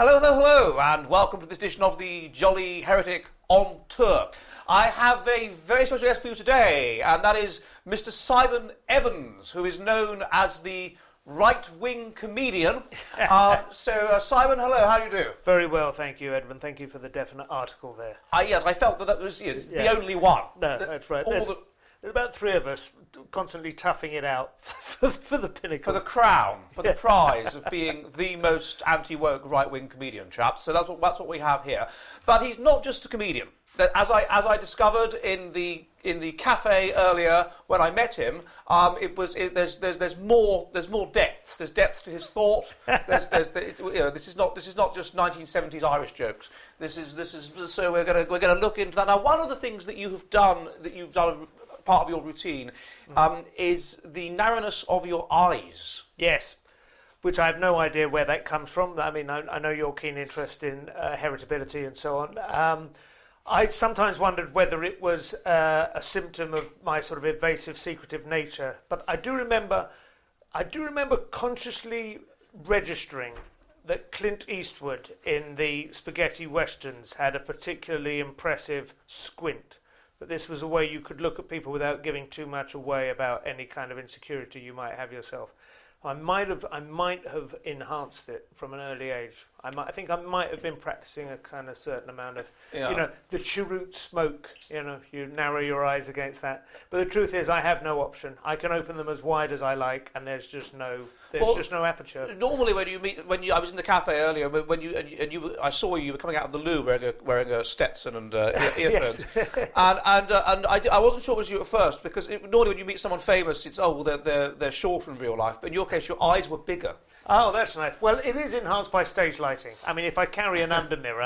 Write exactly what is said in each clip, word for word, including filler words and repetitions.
Hello, hello, hello, and welcome to this edition of the Jolly Heretic on Tour. I have a very special guest for you today, and that is Mister Simon Evans, who is known as the right-wing comedian. uh, so, uh, Simon, hello, how do you do? Very well, thank you, Edwin. Thank you for the definite article there. Uh, yes, I felt that that was you know, Yeah. the only one. No, that's right. All There's, the, there's about three of us constantly toughing it out for, for the pinnacle. for the crown, for the prize of being the most anti-woke right-wing comedian, chaps. So that's what that's what we have here. But he's not just a comedian. As I as I discovered in the in the cafe earlier when I met him, um, it was it, there's there's there's more there's more depth. There's depth to his thought. There's there's it's, you know, this is not this is not just nineteen seventies Irish jokes. This is this is so we're gonna we're gonna look into that now. One of the things that you have done that you've done part of your routine um, is the narrowness of your eyes. Yes, which I have no idea where that comes from. I mean, I, I know your keen interest in uh, heritability and so on. Um, I sometimes wondered whether it was uh, a symptom of my sort of evasive, secretive nature. But I do remember, I do remember consciously registering that Clint Eastwood in the spaghetti westerns had a particularly impressive squint. That this was a way you could look at people without giving too much away about any kind of insecurity you might have yourself. I might have, I might have enhanced it from an early age. I might, I think I might have been practicing a kind of certain amount of, Yeah. you know, the cheroot smoke. You know, you narrow your eyes against that. But the truth is, I have no option. I can open them as wide as I like, and there's just no, there's Well, just no aperture. Normally, when you meet, when you, I was in the cafe earlier, when when you and you, and you I saw you were coming out of the loo wearing a wearing a Stetson and uh, ear- earphones, and and uh, and I, di- I wasn't sure it was you at first because it, normally when you meet someone famous, it's oh well they're they're they're shorter in real life, but in your case, your eyes were bigger. Oh, that's nice. Well, it is enhanced by stage lighting. I mean, if I carry an under mirror.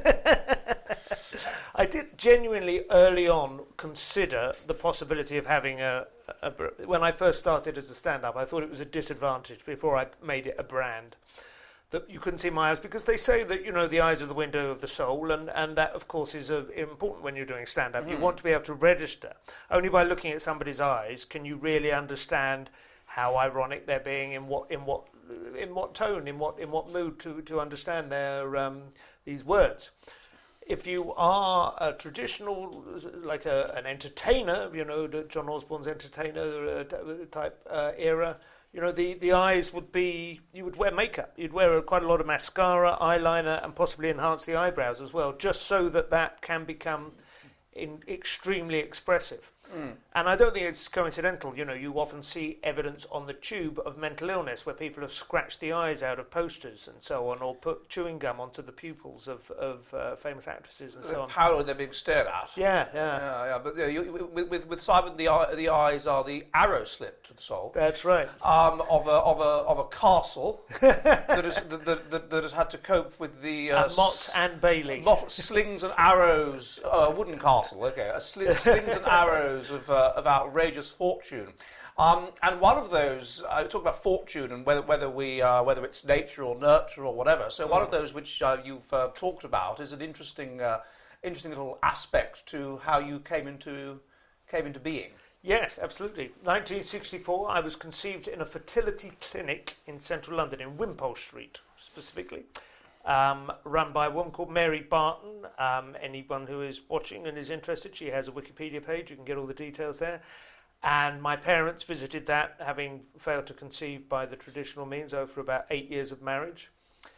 I did genuinely early on consider the possibility of having a, a, a... When I first started as a stand-up, I thought it was a disadvantage before I made it a brand, that you couldn't see my eyes, because they say that, you know, the eyes are the window of the soul, and, and that, of course, is uh, important when you're doing stand-up. Mm. You want to be able to register. Only by looking at somebody's eyes can you really understand how ironic they're being, in what in what in what tone, in what in what mood to to understand their um, these words. If you are a traditional, like a, an entertainer, you know, the John Osborne's entertainer uh, type uh, era, you know, the, the eyes would be, you would wear makeup. You'd wear quite a lot of mascara, eyeliner, and possibly enhance the eyebrows as well, just so that that can become in extremely expressive. Mm. And I don't think it's coincidental. You know, you often see evidence on the tube of mental illness where people have scratched the eyes out of posters and so on, or put chewing gum onto the pupils of, of uh, famous actresses and so on. How they're being stared at. Yeah, yeah. Yeah, yeah. But yeah, you, with, with, with Simon, the, eye, the eyes are the arrow slit to the soul. That's right. Um, of, a, of, a, of a castle that, is, that, that, that, that has had to cope with the... Uh, uh, Mott and Bailey. Mott, slings and arrows. Oh, a wooden castle, okay. A sli- slings and arrows of, uh, of outrageous fortune. Um, and one of those, I uh, talk about fortune and whether whether we uh, whether it's nature or nurture or whatever. So one of those which uh, you've uh, talked about is an interesting uh, interesting little aspect to how you came into came into being. Yes, absolutely. nineteen sixty-four, I was conceived in a fertility clinic in central London, in Wimpole Street specifically. Um, run by a woman called Mary Barton. Um, anyone who is watching and is interested, she has a Wikipedia page. You can get all the details there. And my parents visited that, having failed to conceive by the traditional means, over about eight years of marriage.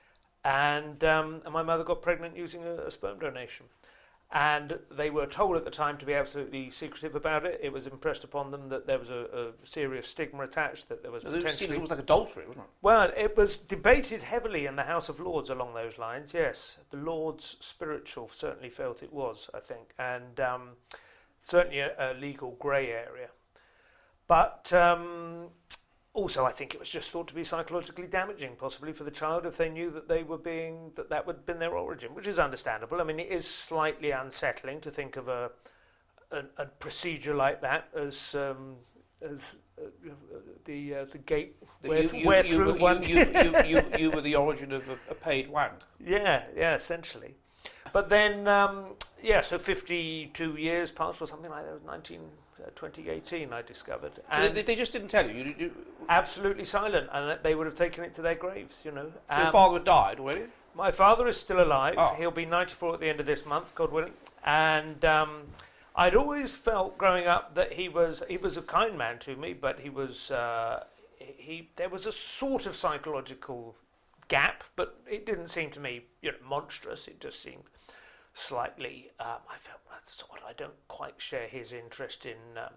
And, um, and my mother got pregnant using a, a sperm donation. And they were told at the time to be absolutely secretive about it. It was impressed upon them that there was a, a serious stigma attached, that there was It potentially... It was like adultery, wasn't it? Well, it was debated heavily in the House of Lords along those lines, yes. The Lords Spiritual certainly felt it was, I think, and um, certainly a, a legal grey area. But... Um, Also, I think it was just thought to be psychologically damaging, possibly for the child, if they knew that they were being that that would have been their origin, which is understandable. I mean, it is slightly unsettling to think of a a, a procedure like that as um, as uh, the uh, the gate where, you, you, where you, through you, one. You, you, you, you were the origin of a, a paid wank. Yeah, yeah, essentially. But then, um, yeah, so fifty-two years passed or something like that. nineteen Uh, twenty eighteen, I discovered. So And they, they just didn't tell you? you, you absolutely silent, and they would have taken it to their graves, you know. so Um, your father had died already? My father is still alive. Oh. He'll be ninety-four at the end of this month, God willing. And um, I'd always felt growing up that he was he was a kind man to me, but he was uh, he there was a sort of psychological gap, but it didn't seem to me, you know, monstrous. It just seemed slightly. Um, I felt that's what I don't quite share his interest in um,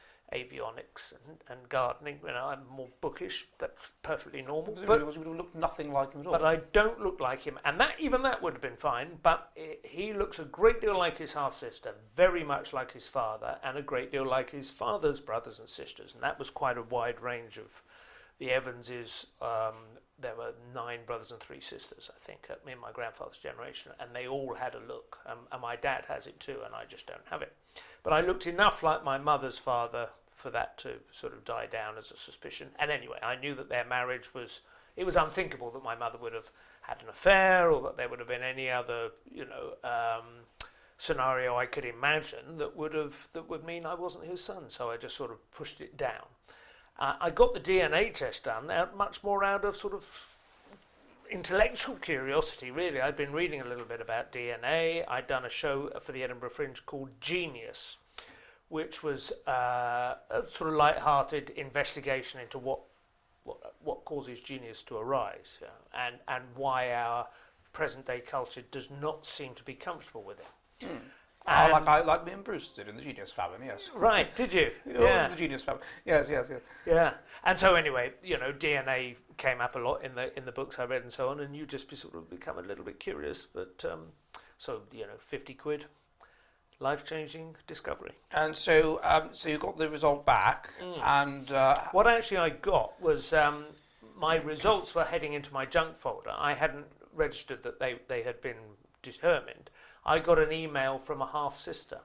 avionics and, and gardening. You know, I'm more bookish. That's perfectly normal. But But it would look nothing like him at all. but I don't look like him, and that even that would have been fine. But i he looks a great deal like his half sister, very much like his father, and a great deal like his father's brothers and sisters. And that was quite a wide range of the Evanses. Um, there were nine brothers and three sisters, I think, uh, in my grandfather's generation, and they all had a look. Um, and my dad has it too, and I just don't have it. But I looked enough like my mother's father for that to sort of die down as a suspicion. And anyway, I knew that their marriage was. It was unthinkable that my mother would have had an affair, or that there would have been any other, you know, um, scenario I could imagine that would have that would mean I wasn't his son. So I just sort of pushed it down. Uh, I got the D N A test done out much more out of sort of intellectual curiosity, really. I'd been reading a little bit about D N A. I'd done a show for the Edinburgh Fringe called Genius, which was uh, a sort of light-hearted investigation into what what, what causes genius to arise, you know, and, and why our present-day culture does not seem to be comfortable with it. Mm. And oh, like, I, like me and Bruce did in the Genius Family, yes. right, did you? Oh, Yeah. The Genius Family. Yes, yes, yes. Yeah, and so anyway, you know, D N A came up a lot in the in the books I read and so on, and you just be sort of become a little bit curious. But um, so you know, fifty quid, life-changing discovery. And so, um, so you got the result back, Mm. and uh, What actually I got was um, my results were heading into my junk folder. I hadn't registered that they they had been determined. I got an email from a half sister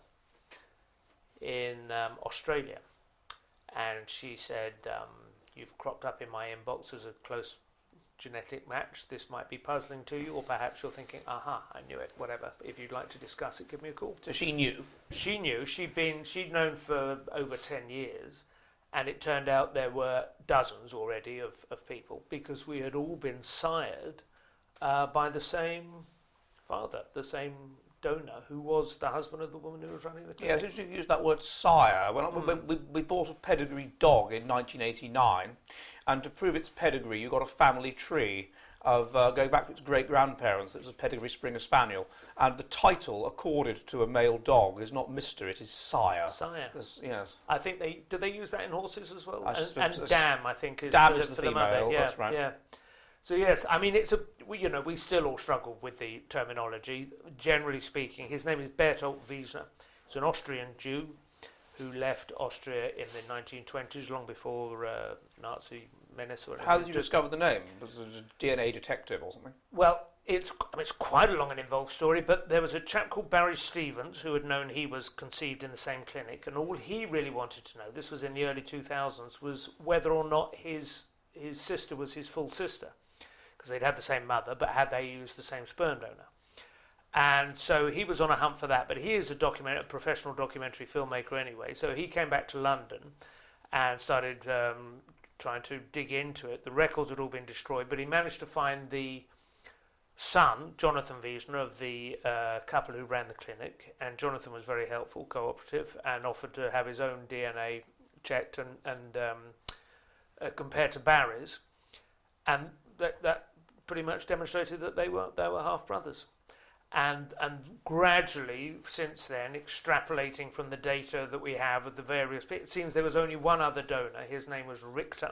in um, Australia, and she said, um, "You've cropped up in my inbox as a close genetic match. This might be puzzling to you, or perhaps you're thinking, aha, I knew it. Whatever. If you'd like to discuss it, give me a call." so she knew. She knew. She'd been. She'd known for over ten years, and it turned out there were dozens already of, of people, because we had all been sired uh, by the same father, the same donor, who was the husband of the woman who was running the clinic. Yes, you used that word sire. When, Mm. when we, we bought a pedigree dog in nineteen eighty-nine, and to prove its pedigree, you got a family tree of uh, going back to its great-grandparents. It was a pedigree Springer Spaniel, and the title accorded to a male dog is not Mister, it is Sire. Sire. Yes, yes. I think they do they use that in horses as well. I and suspect- and dam, I think, is Dam for, is the for the mother. female, Yeah, that's right. yeah. So yes, I mean it's a we, you know we still all struggle with the terminology. Generally speaking, his name is Bertolt Wiesner. He's an Austrian Jew who left Austria in the nineteen twenties, long before uh, Nazi menace. Or How did you Just- discover the name? Was it a D N A detective or something? Well, it's I mean, it's quite a long and involved story, but there was a chap called Barry Stevens who had known he was conceived in the same clinic, and all he really wanted to know, this was in the early two thousands, was whether or not his his sister was his full sister, because they'd had the same mother, but had they used the same sperm donor. And so he was on a hunt for that, but he is a document, a professional documentary filmmaker anyway, so he came back to London and started um, trying to dig into it. The records had all been destroyed, but he managed to find the son, Jonathan Wiesner, of the uh, couple who ran the clinic, and Jonathan was very helpful, cooperative, and offered to have his own D N A checked and, and um, uh, compared to Barry's, and that, that pretty much demonstrated that they were they were half brothers. And and gradually, since then, extrapolating from the data that we have of the various people, it seems there was only one other donor. His name was Richter,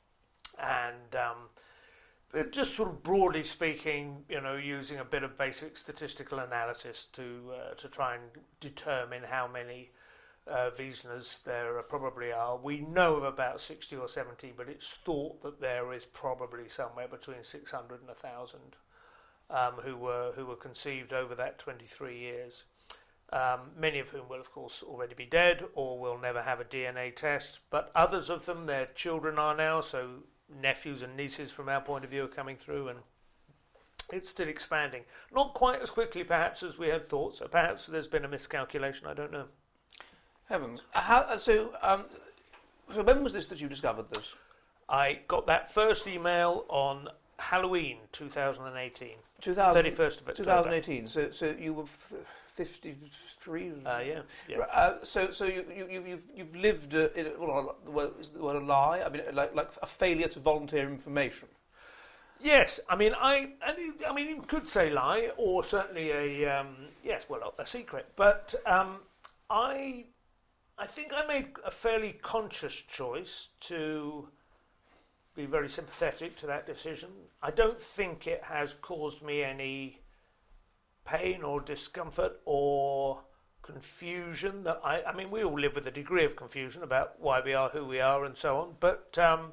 and um, but just sort of broadly speaking, you know, using a bit of basic statistical analysis to uh, to try and determine how many uh, Wiesners there probably are. We know of about sixty or seventy, but it's thought that there is probably somewhere between six hundred and a thousand. Um, who were who were conceived over that twenty-three years, um, many of whom will of course already be dead or will never have a D N A test, but others of them, their children are now, so nephews and nieces from our point of view are coming through, and it's still expanding. Not quite as quickly perhaps as we had thought, so perhaps there's been a miscalculation, I don't know. Heavens. How, so, um, so when was this that you discovered this? I got that first email on Halloween two thousand eighteen. two thousand, thirty-first of October. twenty eighteen. So, so you were f- fifty-three. Uh, yeah. yeah. Uh, so, so you, you, you, you've, you've lived uh, in a, well, well, is the word a lie? I mean, like, like a failure to volunteer information. Yes, I mean, I, and you, I mean, you could say lie, or certainly a, um, yes, well, a secret. But um, I, I think I made a fairly conscious choice to be very sympathetic to that decision. I don't think it has caused me any pain or discomfort or confusion. That I, I mean, we all live with a degree of confusion about why we are who we are and so on. But um,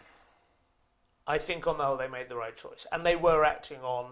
I think on the whole they made the right choice, and they were acting on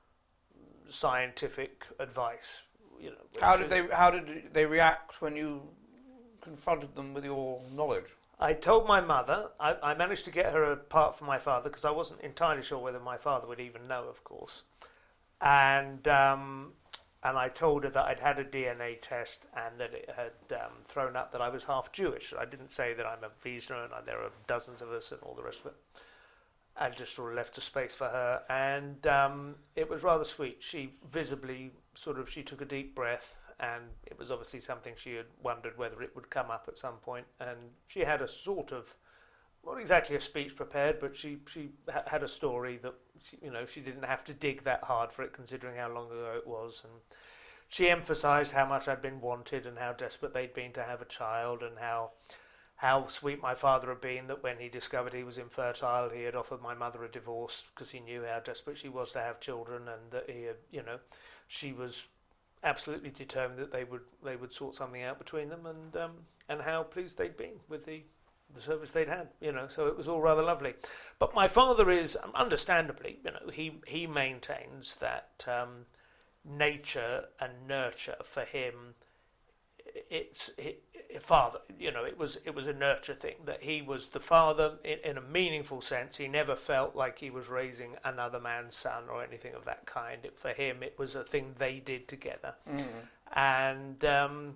scientific advice. You know, how did they? How did they react when you confronted them with your knowledge? I told my mother. I, I managed to get her apart from my father because I wasn't entirely sure whether my father would even know, of course. And um, and I told her that I'd had a D N A test and that it had um, thrown up that I was half Jewish. I didn't say that I'm a Wiesner and there are dozens of us and all the rest of it. I just sort of left a space for her, and um, it was rather sweet. She visibly sort of, she took a deep breath, and it was obviously something she had wondered whether it would come up at some point, and she had a sort of, not exactly a speech prepared, but she, she ha- had a story that, she, you know, she didn't have to dig that hard for it, considering how long ago it was, and she emphasised how much I'd been wanted and how desperate they'd been to have a child, and how how sweet my father had been that when he discovered he was infertile, he had offered my mother a divorce because he knew how desperate she was to have children, and that he had, you know, she was absolutely determined that they would they would sort something out between them, and um, and how pleased they'd been with the the service they'd had, you know. So it was all rather lovely. But my father is, understandably, you know, he he maintains that um, nature and nurture for him, it's it, it, father, you know, it was it was a nurture thing, that he was the father in, in a meaningful sense. He never felt like he was raising another man's son or anything of that kind. It, for him, it was a thing they did together, mm. and um,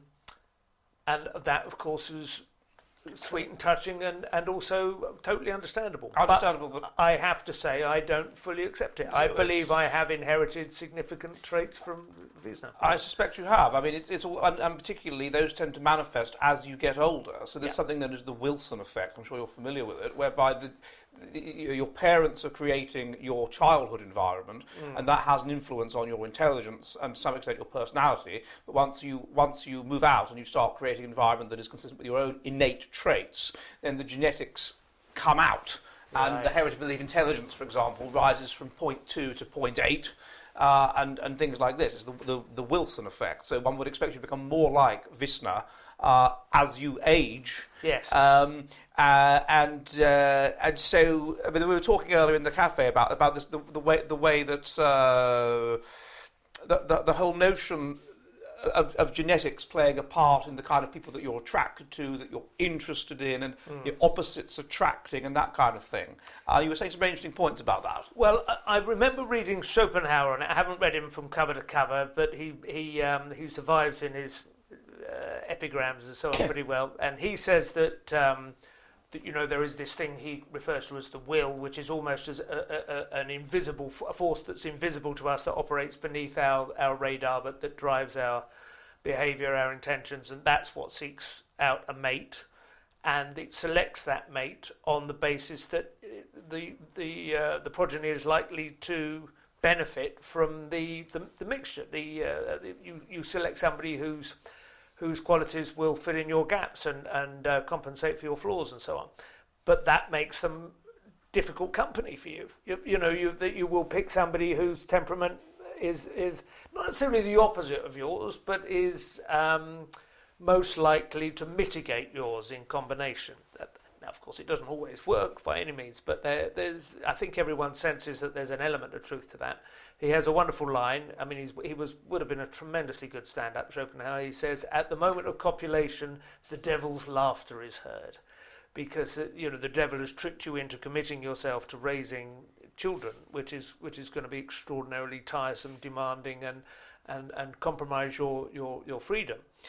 and that, of course, was sweet and touching, and, and also totally understandable. Understandable, but, but I have to say I don't fully accept it. I believe I have inherited significant traits from Wiesner. I suspect you have. I mean, it's it's all, and, and particularly those tend to manifest as you get older. So there's yeah. something known as the Wilson effect. I'm sure you're familiar with it, whereby the, the your parents are creating your childhood environment, mm. and that has an influence on your intelligence and to some extent your personality. But once you once you move out and you start creating an environment that is consistent with your own innate traits, then the genetics come out, right. and the heritability of intelligence, for example, rises from zero point two to zero point eight. Uh, and, and things like this. It's the, the, the Wilson effect. So one would expect you to become more like Wiesner uh, as you age. Yes. Um, uh, and uh, and so I mean, we were talking earlier in the cafe about about this the, the way the way that uh, the, the the whole notion of, of genetics playing a part in the kind of people that you're attracted to, that you're interested in, and mm. your opposites attracting, and that kind of thing. Uh, you were saying some very interesting points about that. Well, I, I remember reading Schopenhauer, and I haven't read him from cover to cover, but he he um, he survives in his uh, epigrams and so on pretty well. And he says that um, that you know there is this thing he refers to as the will, which is almost as a, a, an invisible a force that's invisible to us, that operates beneath our, our radar, but that drives our behaviour, our intentions, and that's what seeks out a mate, and it selects that mate on the basis that the the uh, the progeny is likely to benefit from the the, the mixture. The, uh, the you you select somebody whose whose qualities will fill in your gaps and and uh, compensate for your flaws and so on, but that makes them difficult company for you. You, you know you that you will pick somebody whose temperament is is not necessarily the opposite of yours, but is um, most likely to mitigate yours in combination. Now, of course, it doesn't always work by any means, but there, there's I think everyone senses that there's an element of truth to that. He has a wonderful line. I mean, he's, he was would have been a tremendously good stand-up, Schopenhauer. He says, "At the moment of copulation, the devil's laughter is heard," because you know the devil has tricked you into committing yourself to raising children, which is which is going to be extraordinarily tiresome, demanding, and and, and compromise your, your, your freedom.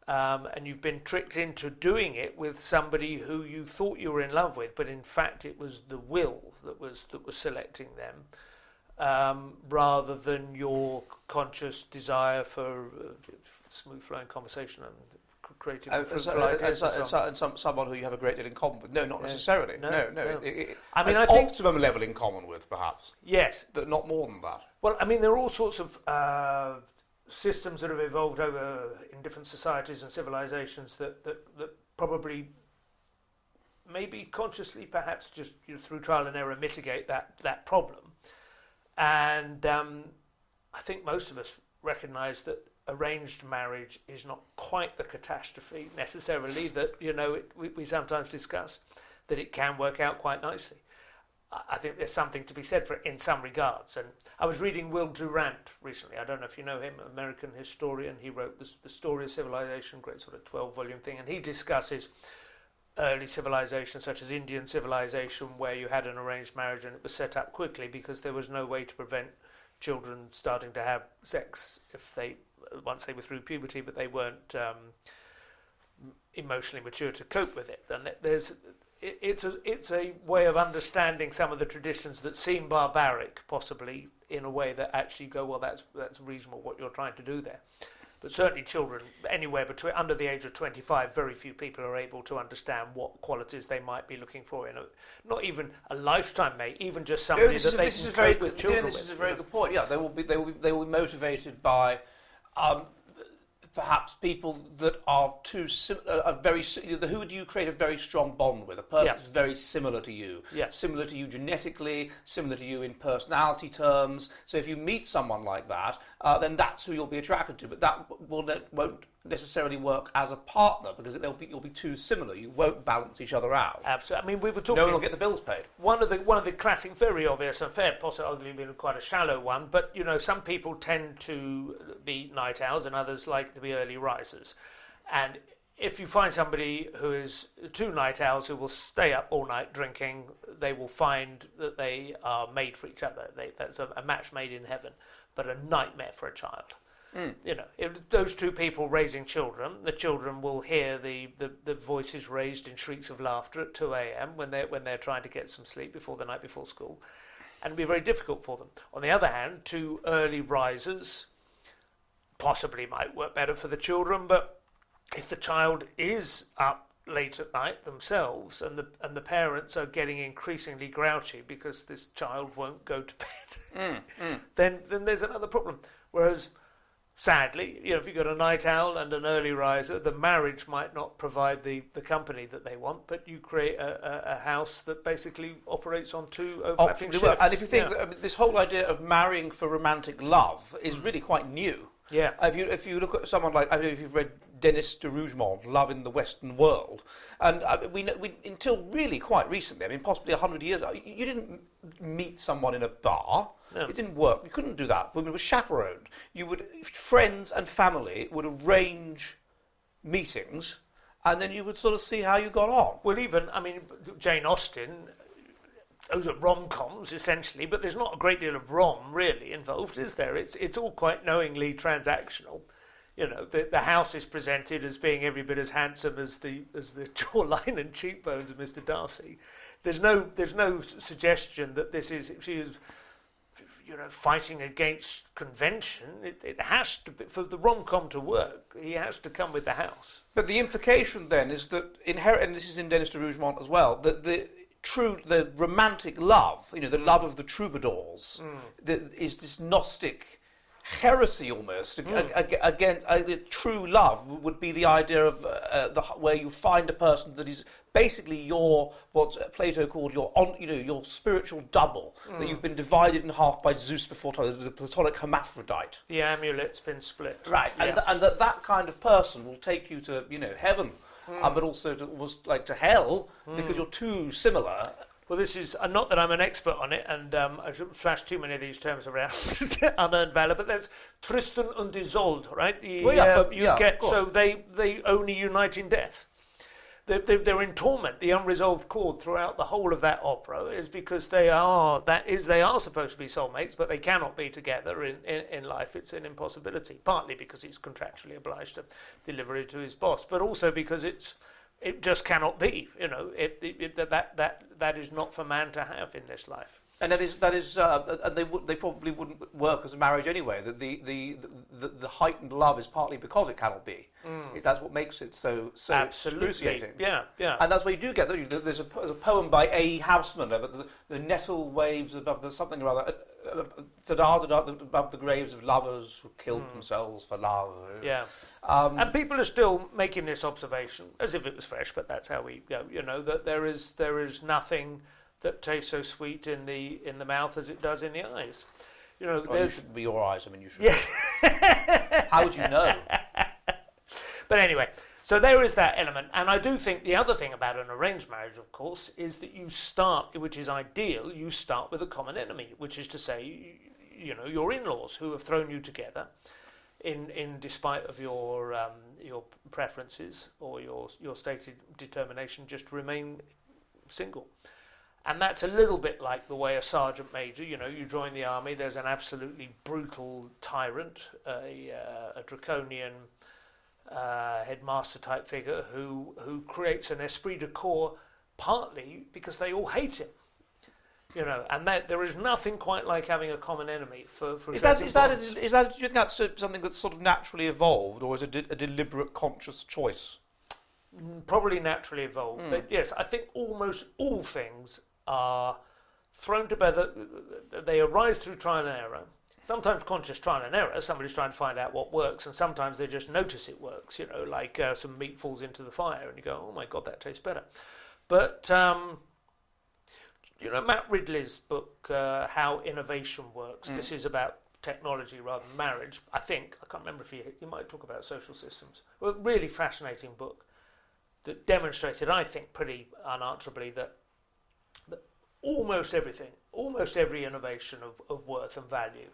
Um, and you've been tricked into doing it with somebody who you thought you were in love with, but in fact it was the will that was that was selecting them, um, rather than your conscious desire for uh, smooth-flowing conversation and creative uh, fruitful so, ideas uh, and so so, on. and some, someone who you have a great deal in common with. No, not Yeah. necessarily. No, No, no. no. It, it, I mean, an I think- optimum level in common with, perhaps, Yes. but not more than that. Well, I mean, there are all sorts of uh, systems that have evolved over in different societies and civilizations that, that, that probably, maybe consciously, perhaps just you know, through trial and error, mitigate that, that problem. And um, I think most of us recognise that arranged marriage is not quite the catastrophe necessarily that you know it, we, we sometimes discuss, that it can work out quite nicely. I think there's something to be said for it in some regards. And I was reading Will Durant recently. I don't know if you know him, American historian. He wrote the, the Story of Civilization, great sort of twelve-volume thing, and he discusses early civilizations such as Indian civilization, where you had an arranged marriage and it was set up quickly because there was no way to prevent children starting to have sex if they once they were through puberty, but they weren't um, emotionally mature to cope with it. And there's it, it's a it's a way of understanding some of the traditions that seem barbaric, possibly in a way that actually go, well, that's that's reasonable what you're trying to do there. But certainly children anywhere between under the age of twenty-five, very few people are able to understand what qualities they might be looking for in a, not even a lifetime mate, even just somebody this that is, they this can is very cope with good. children Yeah, this with. is a very you know. good point. Yeah, they will be they will be, they will be motivated by um, perhaps people that are too sim- uh, are very si- who do you create a very strong bond with? A person Yeah. that's very similar to you, Yeah. similar to you genetically, similar to you in personality terms. So if you meet someone like that, uh, then that's who you'll be attracted to. But that will ne- won't necessarily work as a partner because they'll be, you'll be too similar. You won't balance each other out. Absolutely. I mean, we were talking. No one will get the bills paid. One of the one of the classic, very obvious and fair, possibly been quite a shallow one, but you know, some people tend to be night owls and others like to be early risers. And if you find somebody who is two night owls who will stay up all night drinking, they will find that they are made for each other. They, that's a, a match made in heaven, but a nightmare for a child. Mm. You know, if those two people raising children, the children will hear the, the, the voices raised in shrieks of laughter at two a.m. when they're, when they're trying to get some sleep before the night before school, and it'll be very difficult for them. On the other hand, two early risers possibly might work better for the children, but if the child is up late at night themselves and the and the parents are getting increasingly grouchy because this child won't go to bed, mm, mm. then then there's another problem. Whereas sadly, you know, if you've got a night owl and an early riser, the marriage might not provide the, the company that they want, but you create a, a, a house that basically operates on two overlapping shifts. Well. And if you think yeah. that, I mean, this whole idea of marrying for romantic love is mm. really quite new. Yeah. If you if you look at someone like, I don't know if you've read Denis de Rougemont, Love in the Western World, and uh, we, we until really quite recently, I mean possibly a hundred years ago, you, you didn't meet someone in a bar. No. It didn't work. You couldn't do that. Women were chaperoned. You would friends and family would arrange meetings, and then you would sort of see how you got on. Well, even I mean Jane Austen. Those are rom-coms, essentially, but there's not a great deal of rom, really, involved, is there? It's it's all quite knowingly transactional. You know, the, the house is presented as being every bit as handsome as the as the jawline and cheekbones of Mister Darcy. There's no there's no suggestion that this is she is, you know, fighting against convention. It, it has to be, for the rom-com to work, he has to come with the house. But the implication then is that inherent, and this is in Denis de Rougemont as well, that the true, the romantic love, you know, the love of the troubadours, mm. the, is this Gnostic heresy almost. Mm. Again, uh, true love would be the idea of uh, the, where you find a person that is basically your, what Plato called your, on, you know, your spiritual double, mm. that you've been divided in half by Zeus before time, the Platonic hermaphrodite. The amulet's been split. Right, yeah. and, th- and that that kind of person will take you to, you know, heaven. Mm. Uh, but also to, almost like to hell mm. because you're too similar. Well, this is uh, not that I'm an expert on it, and um, I shouldn't flash too many of these terms around unearned valor. But there's Tristan und Isolde, right? The, well, yeah, uh, for, you yeah, get so they they only unite in death. they're, they're, they're in torment. The unresolved chord throughout the whole of that opera is because they are that is they are supposed to be soulmates, but they cannot be together in, in, in life. It's an impossibility. Partly because he's contractually obliged to deliver it to his boss, but also because it's it just cannot be. You know, it, it, it, that that that is not for man to have in this life. And that is that is, uh, and they would they probably wouldn't work as a marriage anyway. That the the, the the heightened love is partly because it cannot be. Mm. That's what makes it so so Absolutely. excruciating. Yeah, yeah. And that's where you do get that. There's a, there's a poem by A. E. Houseman about the, the nettle waves above the something or other, uh, uh, above the graves of lovers who killed mm. themselves for love. Yeah. Um, and people are still making this observation as if it was fresh, but that's how we go. You know that there is there is nothing that tastes so sweet in the in the mouth as it does in the eyes. You know, well, there's... you shouldn't be your eyes. I mean, you should. Yeah. How would you know? But anyway, so there is that element, and I do think the other thing about an arranged marriage, of course, is that you start, which is ideal. You start with a common enemy, which is to say, you know, your in-laws who have thrown you together, in in despite of your um, your preferences or your your stated determination just to remain single. And that's a little bit like the way a sergeant major, you know, you join the army, there's an absolutely brutal tyrant, a, uh, a draconian uh, headmaster type figure who who creates an esprit de corps partly because they all hate him. You know, and that there is nothing quite like having a common enemy for for. Is that is that, is, is that do you think that's something that's sort of naturally evolved, or is it a, de- a deliberate, conscious choice? Probably naturally evolved, mm. but yes, I think almost all things are thrown together. They arise through trial and error. Sometimes conscious trial and error. Somebody's trying to find out what works, and sometimes they just notice it works. You know, like uh, some meat falls into the fire, and you go, "Oh my God, that tastes better." But um, you know, Matt Ridley's book, uh, How Innovation Works. Mm. This is about technology rather than marriage. I think I can't remember if he he might talk about social systems. Well, really fascinating book that demonstrated, I think, pretty unanswerably that. that almost everything, almost every innovation of, of worth and value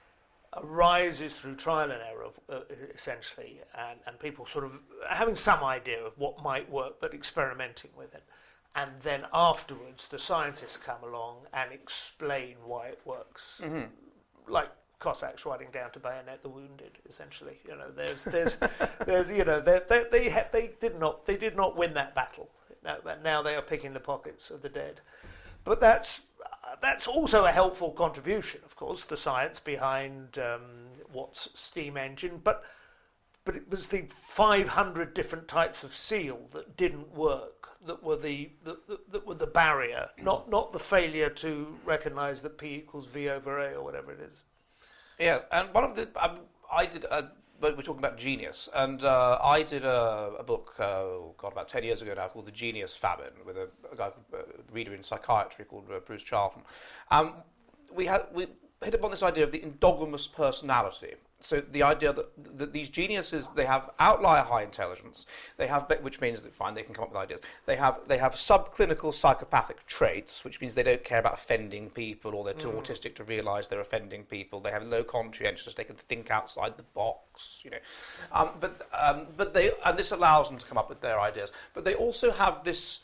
arises through trial and error, uh, essentially, and, and people sort of having some idea of what might work, but experimenting with it. And then afterwards, the scientists come along and explain why it works. Mm-hmm. Like Cossacks riding down to bayonet the wounded, essentially. You know, there's, there's, there's, you know, they, they, they, ha- they did not, they did not win that battle. Now, now they are picking the pockets of the dead. But that's uh, that's also a helpful contribution, of course, the science behind um, Watt's steam engine. But but it was the five hundred different types of seal that didn't work that were the that, that, that were the barrier, not not the failure to recognise that P equals V over A or whatever it is. Yeah, and one of the um, I did. A, But we're talking about genius, and uh, I did a, a book, uh, God, about ten years ago now, called The Genius Famine, with a, a guy, a reader in psychiatry called uh, Bruce Charlton. Um, we had we hit upon this idea of the endogamous personality. So the idea that, that these geniuses, they have outlier high intelligence, they have, which means that fine, they can come up with ideas. They have they have subclinical psychopathic traits, which means they don't care about offending people, or they're too mm. autistic to realise they're offending people. They have low conscientiousness. They can think outside the box, you know. Um, but um, but they and this allows them to come up with their ideas. But they also have this.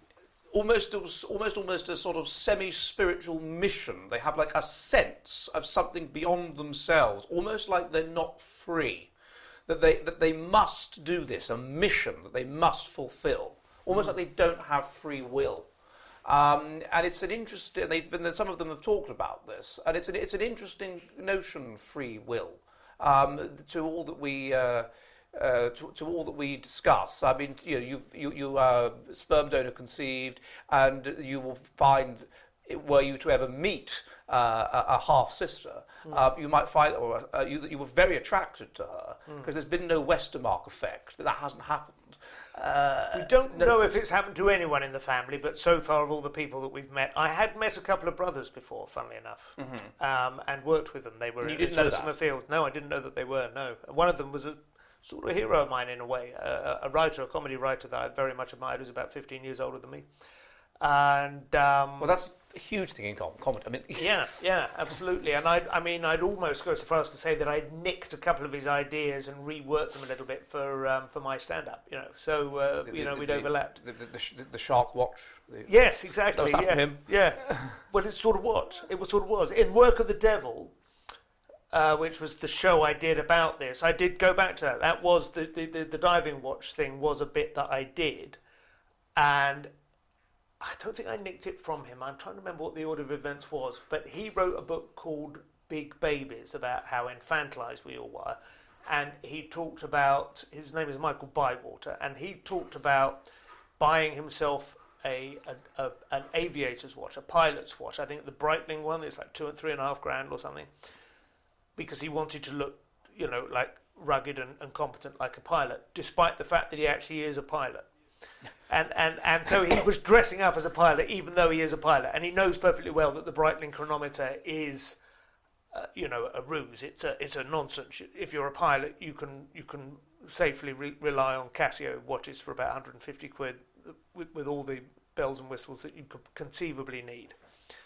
Almost, almost, almost a sort of semi-spiritual mission. They have like a sense of something beyond themselves, almost like they're not free. That they that they must do this, a mission that they must fulfil. Almost mm. like they don't have free will. Um, and it's an interesting. They've, some of them have talked about this, and it's an it's an interesting notion, free will, um, to all that we. Uh, Uh, to, to all that we discuss. I mean, you know, you've, you you uh, sperm donor conceived, and you will find, were you to ever meet uh, a, a half sister, mm. uh, you might find, or uh, you that you were very attracted to her because mm. there's been no Westermarck effect. That hasn't happened. Uh, we don't no, know if it's happened to anyone in the family, but so far of all the people that we've met, I had met a couple of brothers before, funnily enough, mm-hmm. um, and worked with them. They were you in didn't know that? Summerfield. No, I didn't know that they were. No, one of them was a sort of a hero of mine in a way, a, a writer, a comedy writer that I very much admired, who's about fifteen years older than me. And um, well, that's a huge thing in com- comment. I mean, Yeah, yeah, absolutely. And I, I mean, I'd almost go so far as to say that I'd nicked a couple of his ideas and reworked them a little bit for um, for my stand-up. You know, so uh, the, you know the, we'd the, overlapped. The, the, the, sh- the Shark Watch. The, Yes, exactly. That was that yeah. from him. Yeah. Well, it sort of was. It was sort of was in Work of the Devil, uh, which was the show I did about this. I did go back to that. That was the the, the, the diving watch thing was a bit that I did, and I don't think I nicked it from him. I'm trying to remember what the order of events was, but he wrote a book called Big Babies about how infantilized we all were, and he talked about, his name is Michael Bywater, and he talked about buying himself a, a, a an aviator's watch, a pilot's watch. I think the Breitling one is like two and three and a half grand or something, because he wanted to look, you know, like rugged and, and competent like a pilot, despite the fact that he actually is a pilot. And, and and so he was dressing up as a pilot, even though he is a pilot, and he knows perfectly well that the Breitling chronometer is, uh, you know, a ruse. It's a it's a nonsense. If you're a pilot, you can you can safely re- rely on Casio watches for about one hundred fifty quid, with, with all the bells and whistles that you could conceivably need.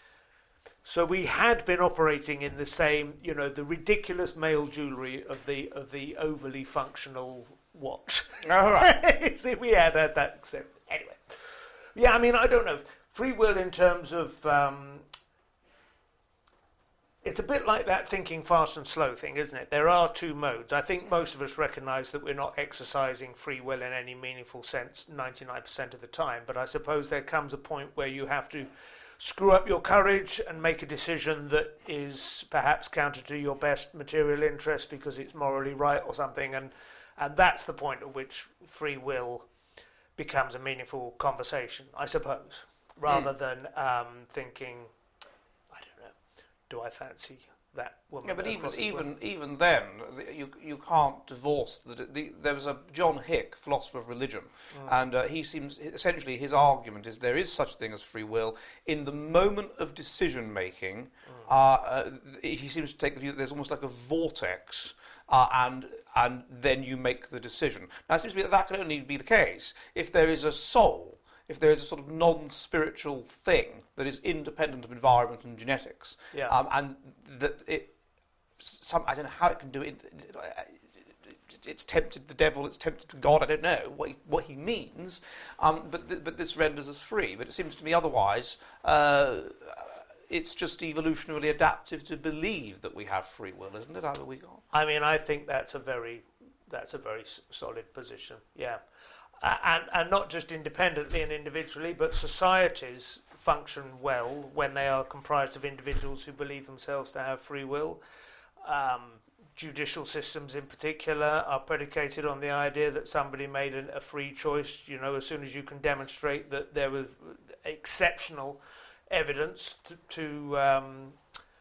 So we had been operating in the same, you know, the ridiculous male jewellery of the of the overly functional watch. All right. See, we had had that accepted. Anyway, yeah, I mean, I don't know. Free will in terms of, um, it's a bit like that thinking fast and slow thing, isn't it? There are two modes. I think most of us recognise that we're not exercising free will in any meaningful sense ninety-nine percent of the time, but I suppose there comes a point where you have to screw up your courage and make a decision that is perhaps counter to your best material interest because it's morally right or something, and and that's the point at which free will becomes a meaningful conversation, I suppose, rather mm. than um, thinking, I don't know, do I fancy that woman? Yeah, but even the even world? even then, you you can't divorce the, the. There was a John Hick, philosopher of religion, mm. and uh, he seems essentially his argument is there is such a thing as free will in the moment of decision making. Mm. Uh, uh, he seems to take the view that there's almost like a vortex. Uh, and and then you make the decision. Now, it seems to me that that can only be the case if there is a soul, if there is a sort of non-spiritual thing that is independent of environment and genetics, yeah. um, and that it, some I don't know how it can do it. It's tempted the devil, it's tempted God. I don't know what he, what he means, um, but th- but this renders us free. But it seems to me otherwise. Uh, It's just evolutionarily adaptive to believe that we have free will, isn't it? Either we go. I mean, I think that's a very, that's a very s- solid position. Yeah, uh, and and not just independently and individually, but societies function well when they are comprised of individuals who believe themselves to have free will. Um, judicial systems, in particular, are predicated on the idea that somebody made a, a free choice. You know, as soon as you can demonstrate that there was exceptional evidence to to, um,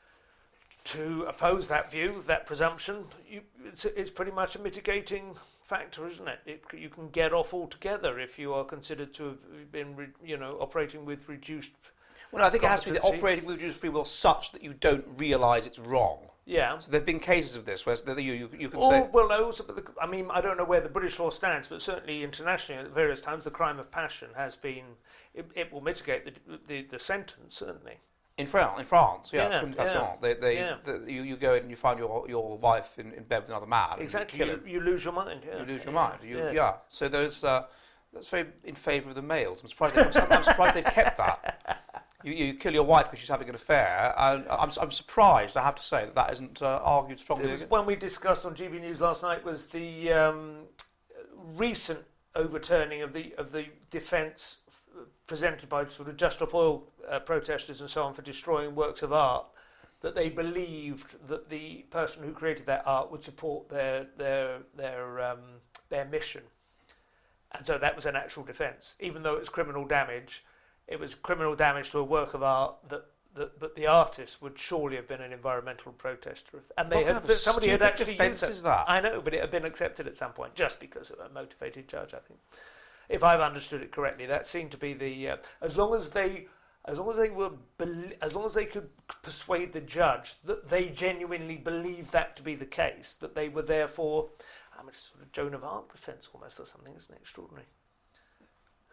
to oppose that view, that presumption, you, it's, it's pretty much a mitigating factor, isn't it? it? You can get off altogether if you are considered to have been, re, you know, operating with reduced. Well, I think it has to be operating with reduced free will such that you don't realise it's wrong. Yeah. So there have been cases of this where you you, you can oh, say. Well, no, also, the, I mean, I don't know where the British law stands, but certainly internationally at various times, the crime of passion has been. It, it will mitigate the, the the sentence, certainly. In France, in France, yeah, Yeah, crime de yeah, passion. They, they, yeah. the, you, you go in and you find your your wife in, in bed with another man. Exactly, And you, kill you, you lose your mind. Yeah. you lose your yeah. mind. You, Yes. Yeah. So those uh, that's very in favour of the males. I'm surprised. They, I'm, I'm surprised they've kept that. You, you kill your wife because she's having an affair, and I'm, I'm surprised, I have to say, that that isn't uh, argued strongly. The one we discussed on G B News last night was the um, recent overturning of the of the defence presented by sort of Just Stop Oil uh, protesters and so on for destroying works of art, that they believed that the person who created that art would support their their their um, their mission, and so that was an actual defence, even though it was criminal damage. It was criminal damage to a work of art that, that but the artist would surely have been an environmental protester, and they what had kind of a somebody had stupid actually defence used is that? I know, but it had been accepted at some point just because of a motivated judge. I think, if I've understood it correctly, that seemed to be the uh, as long as they as long as they were bel- as long as they could persuade the judge that they genuinely believed that to be the case, that they were therefore, I mean, it's sort of Joan of Arc defence almost or something, isn't it? Extraordinary.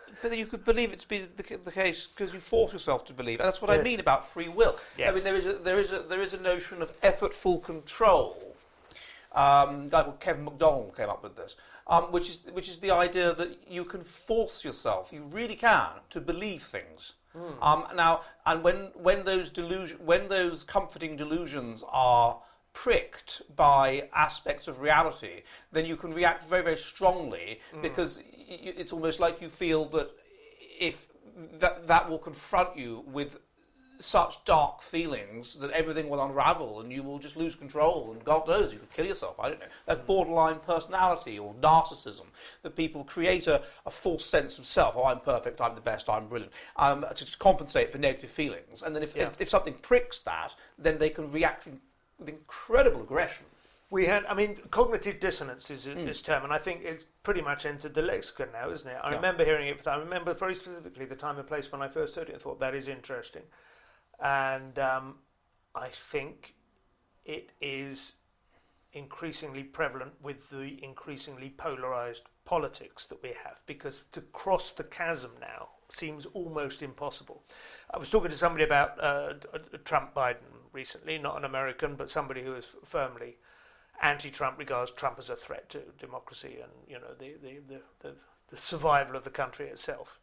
But you could believe it to be the, the case because you force yourself to believe. And that's what Yes. I mean about free will. Yes. I mean, there is a, there is a, there is a notion of effortful control. Um, a guy called Kevin McDonald came up with this, um, which is which is the idea that you can force yourself, you really can, to believe things. Mm. Um, now, and when when those delusion, when those comforting delusions are pricked by aspects of reality, then you can react very, very strongly mm. because y- it's almost like you feel that if that that will confront you with such dark feelings that everything will unravel and you will just lose control and God knows you could kill yourself. I don't know. That borderline personality or narcissism that people create a, a false sense of self. Oh, I'm perfect, I'm the best, I'm brilliant, um, to, to compensate for negative feelings. And then if, Yeah. if, if something pricks that, then they can react with incredible aggression. We had, I mean, cognitive dissonance is Mm. this term, and I think it's pretty much entered the lexicon now, isn't it? I Yeah. remember hearing it, I remember very specifically the time and place when I first heard it and thought, that is interesting. And um, I think it is increasingly prevalent with the increasingly polarised politics that we have, because to cross the chasm now seems almost impossible. I was talking to somebody about uh, Trump-Biden recently, not an American, but somebody who is firmly anti-Trump, regards Trump as a threat to democracy and, you know, the, the, the, the, the survival of the country itself.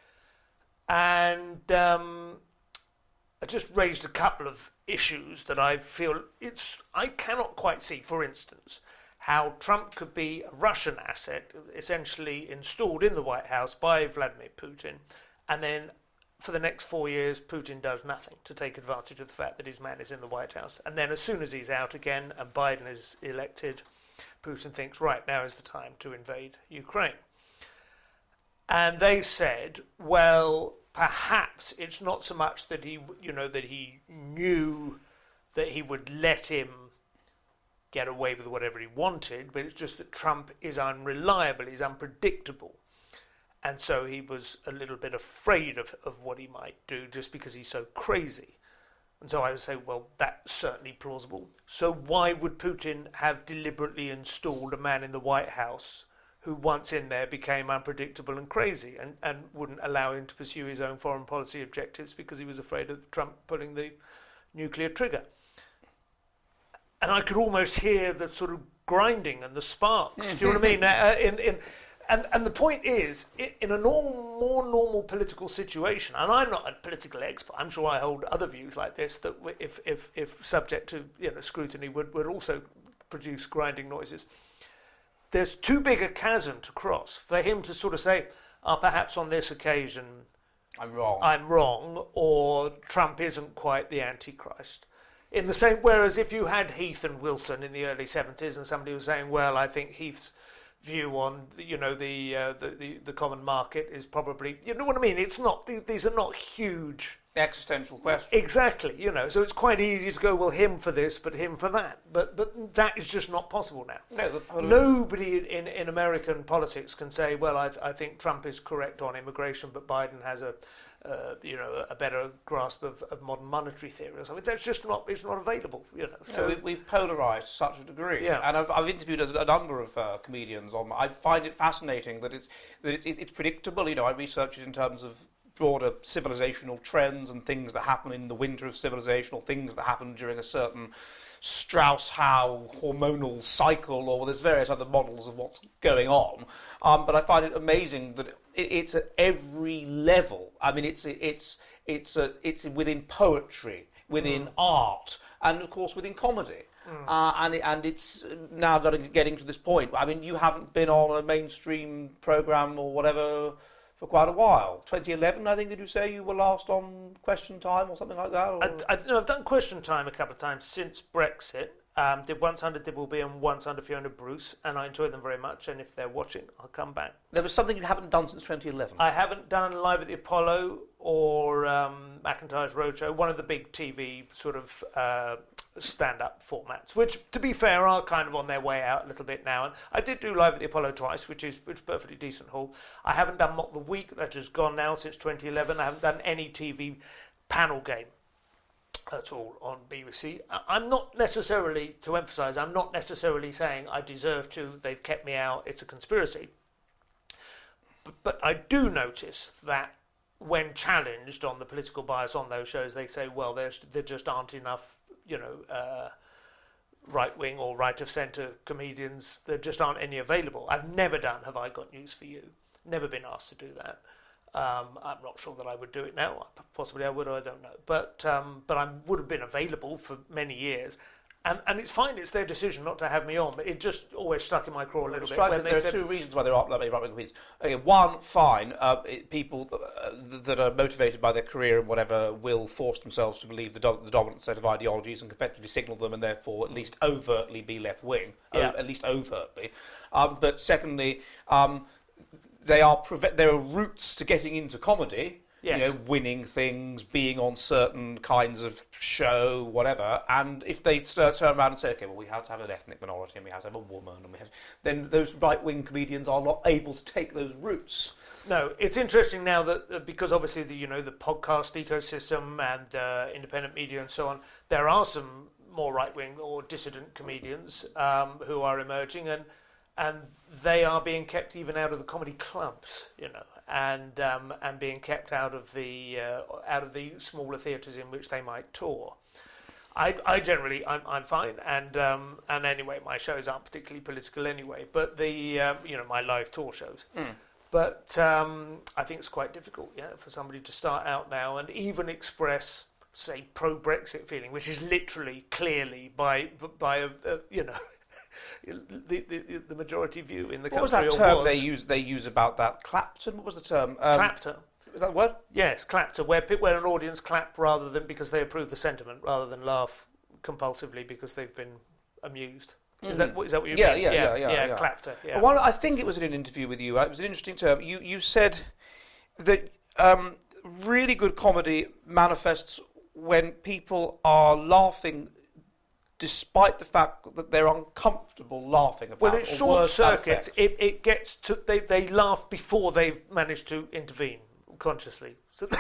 And um, I just raised a couple of issues that I feel it's I cannot quite see, for instance, how Trump could be a Russian asset essentially installed in the White House by Vladimir Putin, and then for the next four years Putin does nothing to take advantage of the fact that his man is in the White House. And then as soon as he's out again and Biden is elected, Putin thinks, right, now is the time to invade Ukraine. And they said, well, perhaps it's not so much that he, you know, that he knew that he would let him get away with whatever he wanted, but it's just that Trump is unreliable, he's unpredictable. And so he was a little bit afraid of, of what he might do just because he's so crazy. And so I would say, well, that's certainly plausible. So why would Putin have deliberately installed a man in the White House who once in there became unpredictable and crazy and, and wouldn't allow him to pursue his own foreign policy objectives because he was afraid of Trump pulling the nuclear trigger? And I could almost hear the sort of grinding and the sparks. Do you know what I mean? Uh, in, in, and, and the point is, in a normal, more normal political situation, and I'm not a political expert, I'm sure I hold other views like this, that if, if, if subject to, you know, scrutiny would, would also produce grinding noises. There's too big a chasm to cross for him to sort of say, oh, perhaps on this occasion I'm wrong. I'm wrong, or Trump isn't quite the Antichrist. In the same, whereas if you had Heath and Wilson in the early seventies and somebody was saying, well, I think Heath's view on, you know, the uh, the, the, the common market is probably, you know what I mean? It's not, these are not huge Existential question. Exactly, you know, so it's quite easy to go, well, him for this, but him for that. But but that is just not possible now. No, the poli- Nobody in, in American politics can say, well, I, I think Trump is correct on immigration, but Biden has a, uh, you know, a better grasp of, of modern monetary theory or something. That's just not, it's not available, you know. So So we, we've polarised to such a degree. Yeah. And I've, I've interviewed a, a number of uh, comedians on. I find it fascinating that it's that it's, it, it's predictable. You know, I research it in terms of broader civilizational trends and things that happen in the winter of civilization, or things that happen during a certain Strauss-Howe hormonal cycle, or there's various other models of what's going on. Um, but I find it amazing that it, it's at every level. I mean, it's it's it's a, it's within poetry, within mm. art, and of course within comedy. Mm. Uh, and it, and it's now got to getting to this point. I mean, you haven't been on a mainstream program or whatever for quite a while. twenty eleven, I think, did you say you were last on Question Time or something like that? Or? I, I, no, I've done Question Time a couple of times since Brexit. Um, did once under Dibbleby and once under Fiona Bruce, and I enjoy them very much. And if they're watching, I'll come back. There was something you haven't done since twenty eleven. I haven't done Live at the Apollo or um, McIntyre's Roadshow, one of the big T V sort of uh, stand-up formats, which, to be fair, are kind of on their way out a little bit now. And I did do Live at the Apollo twice, which is which is perfectly decent haul. I haven't done Mock the Week, that's just gone now since twenty eleven. I haven't done any T V panel game at all on B B C. I'm not necessarily, to emphasise, I'm not necessarily saying I deserve to, they've kept me out, it's a conspiracy. but I do notice that when challenged on the political bias on those shows, they say, well, there's, there just aren't enough, you know, uh, right-wing or right-of-centre comedians. There just aren't any available. I've never done Have I Got News for You? Never been asked to do that. Um, I'm not sure that I would do it now. Possibly I would, or I don't know. But um, but I would have been available for many years. And and it's fine, it's their decision not to have me on, but it just always stuck in my craw a little bit. When there are said, two reasons why there aren't that many right-wing comedians. Okay, one, fine, uh, it, people uh, that are motivated by their career and whatever will force themselves to believe the, do- the dominant set of ideologies and competitively signal them, and therefore at least overtly be left-wing, yeah. o- at least overtly. Um, but secondly, um, they are preve- there are routes to getting into comedy. Yes. You know, winning things, being on certain kinds of show, whatever. And if they turn around and say, okay, well, we have to have an ethnic minority and we have to have a woman, and we have, then those right-wing comedians are not able to take those routes. No, it's interesting now that uh, because obviously the you know the podcast ecosystem and uh, independent media and so on, there are some more right-wing or dissident comedians um, who are emerging, and and they are being kept even out of the comedy clubs, you know. And um, and being kept out of the uh, out of the smaller theatres in which they might tour. I, I generally I'm I'm fine, and um, and anyway my shows aren't particularly political anyway. But the um, you know my live tour shows. Mm. But um, I think it's quite difficult, yeah, for somebody to start out now and even express, say, pro-Brexit feeling, which is literally clearly by by a, a you know. The, the the majority view in the what country. What was that term was, they use? They use about that Clapton. What was the term? Um, clapter. Is that the word? Yes, clapter. Where where an audience clap rather than because they approve the sentiment, rather than laugh compulsively because they've been amused. Is mm. that is that what you yeah, mean? Yeah, yeah, yeah, yeah. yeah, yeah. Clapter. Yeah. Well, I think it was in an interview with you. It was an interesting term. You you said that um, really good comedy manifests when people are laughing despite the fact that they're uncomfortable laughing about. Well, it's short circuits. It, it gets to they, they laugh before they've managed to intervene consciously. So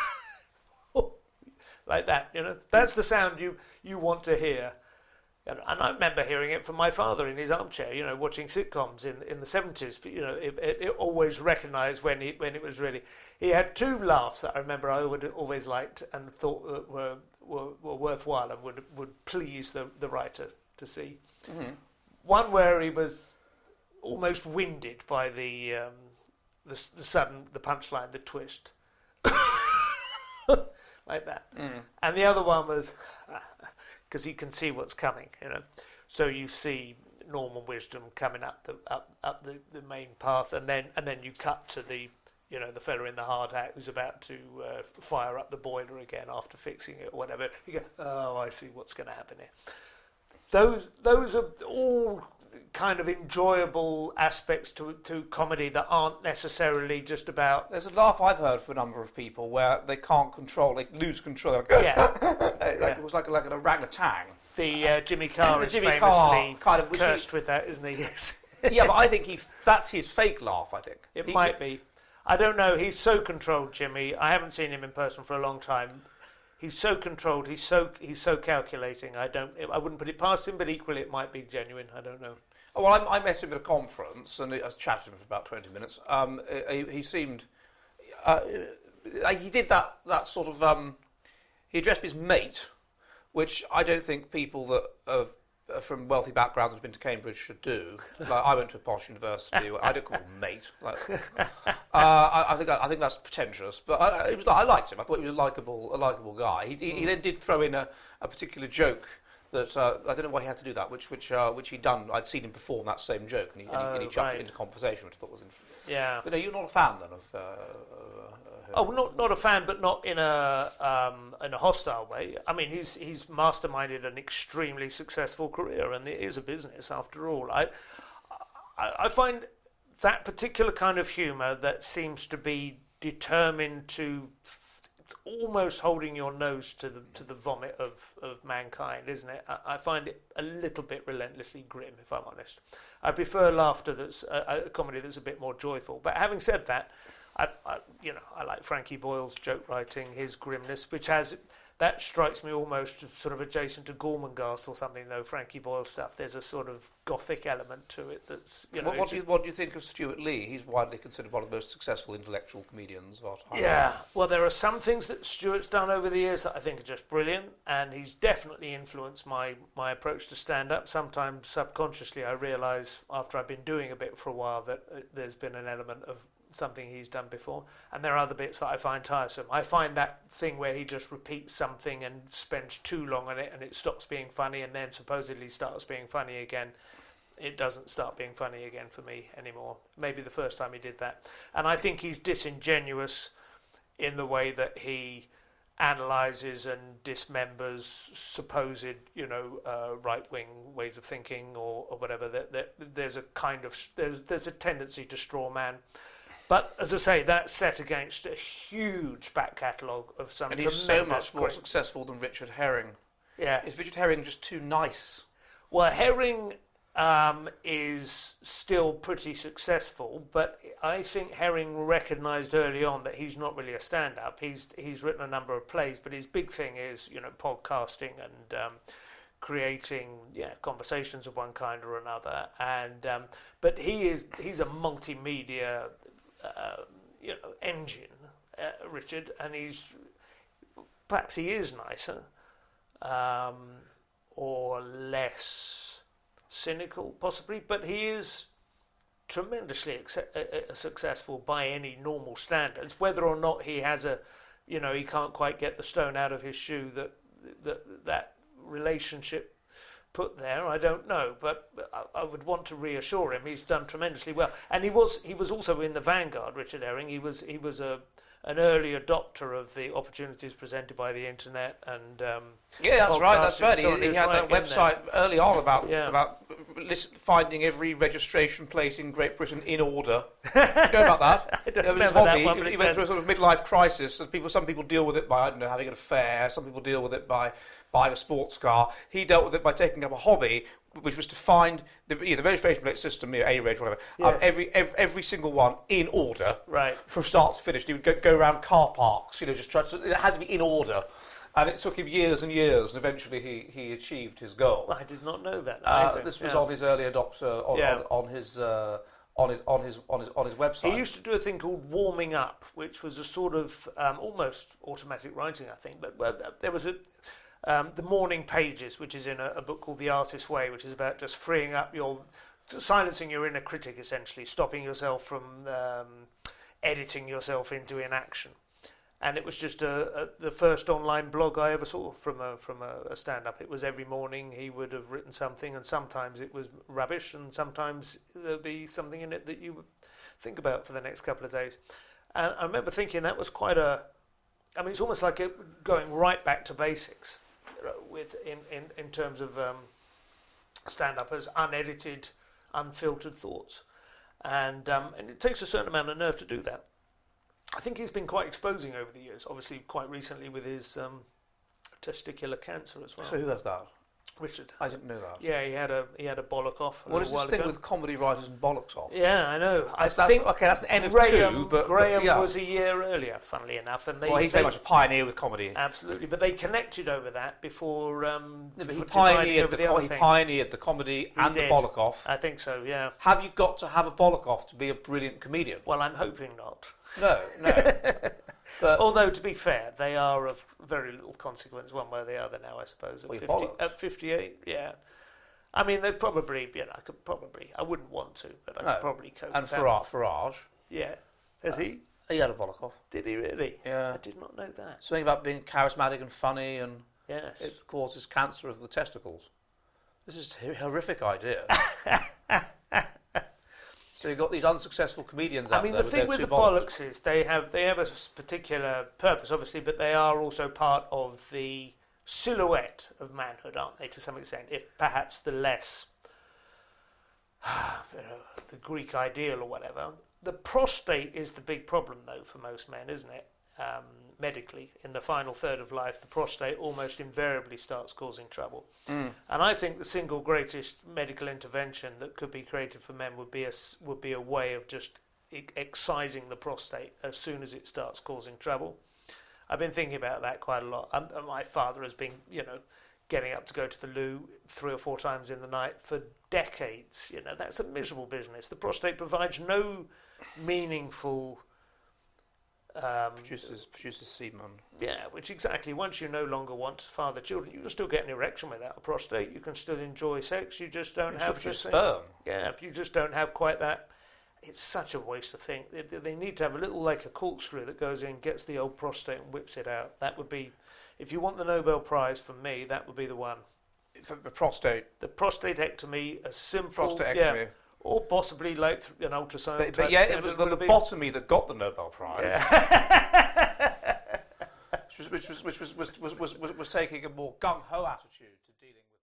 like that, you know. That's the sound you, you want to hear. And, and I remember hearing it from my father in his armchair, you know, watching sitcoms in in the seventies. But you know, it, it, it always recognised when he when it was really. He had two laughs that I remember I would always liked and thought were. Were, were worthwhile and would would please the, the writer to see. Mm-hmm. One where he was almost winded by the um, the, the sudden the punchline, the twist, like that. Mm. And the other one was because he can see what's coming, you know. So you see Norman Wisdom coming up the up up the, the main path, and then and then you cut to the. You know, the fella in the hard hat who's about to uh, fire up the boiler again after fixing it or whatever. You go, oh, I see what's going to happen here. Those those are all kind of enjoyable aspects to to comedy that aren't necessarily just about... There's a laugh I've heard from a number of people where they can't control, they lose control. Like, yeah. like yeah. It was like, like an orangutan. The uh, Jimmy Carr is Jimmy famously Carr kind of cursed he, with that, isn't he? Yes. Yeah, but I think he that's his fake laugh, I think. It he, might be. I don't know. He's so controlled, Jimmy. I haven't seen him in person for a long time. He's so controlled. He's so he's so calculating. I don't. I wouldn't put it past him, but equally, it might be genuine. I don't know. Oh, well, I, I met him at a conference, and I chatted to him for about twenty minutes. Um, he, he seemed. Uh, he did that that sort of. Um, he addressed me as mate, which I don't think people that have. From wealthy backgrounds who've been to Cambridge should do. Like, I went to a posh university. I don't call him mate. Like, uh, I, I think I, I think that's pretentious. But I, it was, I liked him. I thought he was a likable, a likable guy. He, he, he then did throw in a, a particular joke that uh, I don't know why he had to do that, which which uh, which he'd done. I'd seen him perform that same joke, and he, and he, oh, and he jumped right. into conversation, which I thought was interesting. Yeah. But no, you're not a fan then of. Uh, uh, Oh, not not a fan, but not in a um, in a hostile way. I mean, he's he's masterminded an extremely successful career, and it is a business after all. I I, I find that particular kind of humour that seems to be determined to almost holding your nose to the to the vomit of, of mankind, isn't it? I, I find it a little bit relentlessly grim, if I'm honest. I prefer laughter that's a, a comedy that's a bit more joyful. But having said that. I, I, you know, I like Frankie Boyle's joke writing, his grimness, which has that strikes me almost sort of adjacent to Gormenghast or something, though, Frankie Boyle stuff. There's a sort of gothic element to it that's, you know... What, what, do, you, what do you think of Stuart Lee? He's widely considered one of the most successful intellectual comedians of our time. Yeah, well, there are some things that Stuart's done over the years that I think are just brilliant, and he's definitely influenced my, my approach to stand-up. Sometimes subconsciously I realise, after I've been doing a bit for a while, that uh, there's been an element of something he's done before, and there are other bits that I find tiresome. I find that thing where he just repeats something and spends too long on it and it stops being funny and then supposedly starts being funny again. It doesn't start being funny again for me anymore. Maybe the first time he did that. And I think he's disingenuous in the way that he analyses and dismembers supposed, you know, uh, right-wing ways of thinking or, or whatever. That, that there's a kind of there's there's a tendency to straw man. But as I say, that's set against a huge back catalogue of some. And he's so much more successful than Richard Herring. Yeah, is Richard Herring just too nice? Well, Herring um, is still pretty successul, but I think Herring recognised early on that he's not really a stand-up. He's he's written a number of plays, but his big thing is, you know, podcasting and um, creating yeah conversations of one kind or another. And um, but he is he's a multimedia uh, you know engine, uh, Richard, and he's perhaps he is nicer um, or less cynical, possibly, but he is tremendously acce- uh, successful by any normal standards. Whether or not he has a, you know, he can't quite get the stone out of his shoe that that that relationship put there, I don't know. But I, I would want to reassure him he's done tremendously well, and he was he was also in the vanguard. Richard Herring, he was he was a an early adopter of the opportunities presented by the internet and um, yeah, that's right. That's right. He, so he had right that website early on about yeah. about list, finding every registration plate in Great Britain in order. Do you know about that? I don't it was his remember hobby. that one, he went through a sort of midlife crisis. And people, some people deal with it by I don't know having an affair. Some people deal with it by buying a sports car. He dealt with it by taking up a hobby, which was to find the, you know, the registration plate system, you know, A-Reg, whatever, yes. um, every, every every single one in order, right, from start to finish. He would go, go around car parks, you know, just try to, it had to be in order, and it took him years and years, and eventually he, he achieved his goal. I did not know that. Uh, this was yeah. on his early adopter on, yeah. on, on his. Uh, On his on his on his on his website, he used to do a thing called warming up, which was a sort of um, almost automatic writing, I think. But uh, there was a um, the morning pages, which is in a, a book called The Artist's Way, which is about just freeing up your, silencing your inner critic, essentially, stopping yourself from um, editing yourself into inaction. And it was just a, a, the first online blog I ever saw from a from a, a stand-up. It was every morning he would have written something, and sometimes it was rubbish, and sometimes there'd be something in it that you would think about for the next couple of days. And I remember thinking that was quite a... I mean, it's almost like a, going right back to basics with in, in, in terms of um, stand-up as unedited, unfiltered thoughts. And, um, and it takes a certain amount of nerve to do that. I think he's been quite exposing over the years, obviously quite recently with his um, testicular cancer as well. So who has that? Richard. I didn't know that. Yeah, he had a he had a bollock off. What is this thing ago. with comedy writers and bollocks off? Yeah, I know. That's, I that's, think okay, that's an N of Graham, two, but Graham but, yeah. was a year earlier, funnily enough, and they. Well, he's they, very much a pioneer with comedy. Absolutely, but they connected over that before. Um, no, but before he pioneered the, the co- he thing. pioneered the comedy he and did. the bollock off. I think so. Yeah. Have you got to have a bollock off to be a brilliant comedian? Well, I'm hoping not. No, no. But although, to be fair, they are of very little consequence one way or the other now, I suppose. At, well, fifty, at fifty-eight, yeah. I mean, they probably, you know, I could probably, I wouldn't want to, but I no. could probably cope. And Farage, Farage. Yeah. Has uh, he? He had a bollock off. Did he really? Yeah. I did not know that. Something about being charismatic and funny, and yes. it causes cancer of the testicles. This is a horrific idea. So you've got these unsuccessful comedians out I mean, there the with thing their with two the bollocks. bollocks is they have they have a particular purpose, obviously, but they are also part of the silhouette of manhood, aren't they? To some extent, if perhaps the less, you know, the Greek ideal or whatever. The prostate is the big problem, though, for most men, isn't it? Um, medically, in the final third of life, the prostate almost invariably starts causing trouble. Mm. And I think the single greatest medical intervention that could be created for men would be a, would be a way of just excising the prostate as soon as it starts causing trouble. I've been thinking about that quite a lot. Um, my father has been, you know, getting up to go to the loo three or four times in the night for decades. You know, that's a miserable business. The prostate provides no meaningful... Um, produces, produces semen. Yeah, which exactly, once you no longer want to father children, you can still get an erection without a prostate. You can still enjoy sex. You just don't You have still the produce same- sperm. Yeah, you just don't have quite that. It's such a waste of thing. They, they need to have a little, like a corkscrew that goes in, gets the old prostate and whips it out. That would be, if you want the Nobel Prize from me, that would be the one. For the prostate. The prostatectomy, a simple... Prostatectomy. Yeah, or possibly like th- an ultrasound. But, but type yeah, thing, it was but the would be- lobotomy that got the Nobel Prize. Yeah. which was, which was, which was, was, was, was, was, was taking a more gung-ho attitude to dealing with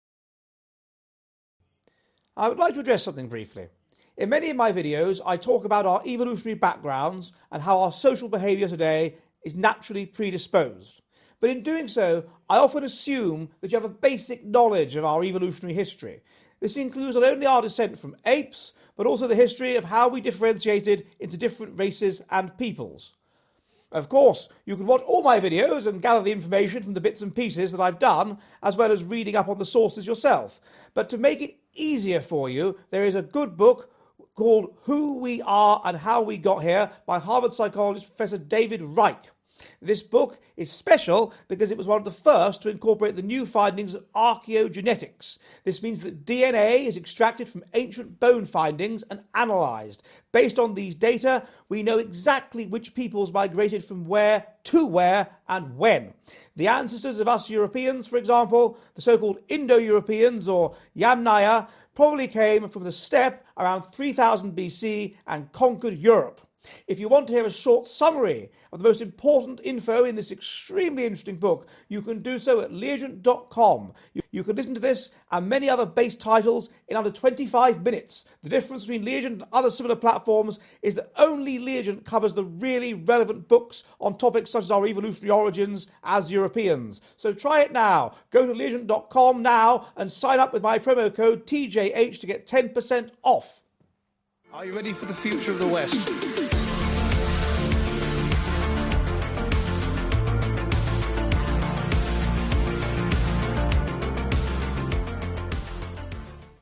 problems. I would like to address something briefly. In many of my videos, I talk about our evolutionary backgrounds and how our social behaviour today is naturally predisposed. But in doing so, I often assume that you have a basic knowledge of our evolutionary history. This includes not only our descent from apes, but also the history of how we differentiated into different races and peoples. Of course, you can watch all my videos and gather the information from the bits and pieces that I've done, as well as reading up on the sources yourself. But to make it easier for you, there is a good book called Who We Are and How We Got Here by Harvard psychologist Professor David Reich. This book is special because it was one of the first to incorporate the new findings of archaeogenetics. This means that D N A is extracted from ancient bone findings and analysed. Based on these data, we know exactly which peoples migrated from where to where and when. The ancestors of us Europeans, for example, the so-called Indo-Europeans or Yamnaya, probably came from the steppe around three thousand B C and conquered Europe. If you want to hear a short summary of the most important info in this extremely interesting book, you can do so at Leargent dot com. You, you can listen to this and many other base titles in under twenty-five minutes. The difference between Leargent and other similar platforms is that only Leargent covers the really relevant books on topics such as our evolutionary origins as Europeans. So try it now. Go to Leargent dot com now and sign up with my promo code T J H to get ten percent off. Are you ready for the future of the West?